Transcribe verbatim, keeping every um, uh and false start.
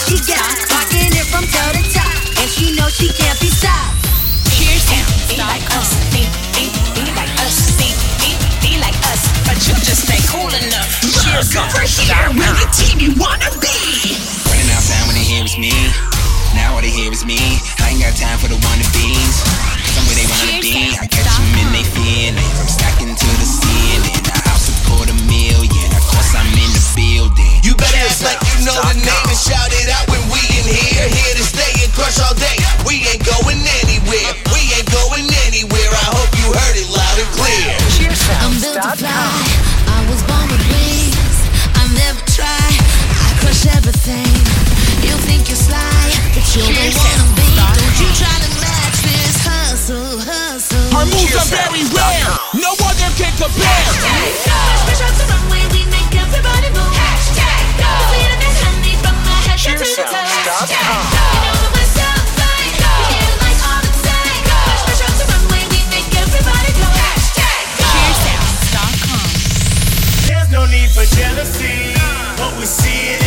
she got, rocking it from toe to top, and she knows she can't be stopped. Cheers to be like us, be, be, be like us, be, be, be like us, but you just ain't cool enough. Cheers over here, we're the team you wanna be. Running outside when they hear it's me. Now all they hear is me. I ain't got time for the wannabes. Somewhere they wanna be. I catch them in they feelings. I'm stacking to the ceiling. I'll support a million. Of course I'm in the building. You better act like you know the name and shout it out when we in here. Here to stay and crush all day. We ain't going anywhere. We ain't going anywhere. I hope you heard it loud and clear. I'm built to fly. I was born with wings. I never try. I crush everything. You think you're sly, but you're the wanna be. Don't you try to match this hustle, hustle. Our moves are very rare. No other can compare. Hashtag go. Fresh off the runway, we make everybody move. Hashtag go. Sweeter than honey from my head to the toe. Hashtag go. You know that we're so fine. Go. We get like all the time. Go. Fresh off the runway, we make everybody go. Hashtag go. Cheers sounds dot com. There's no need for jealousy. What we see is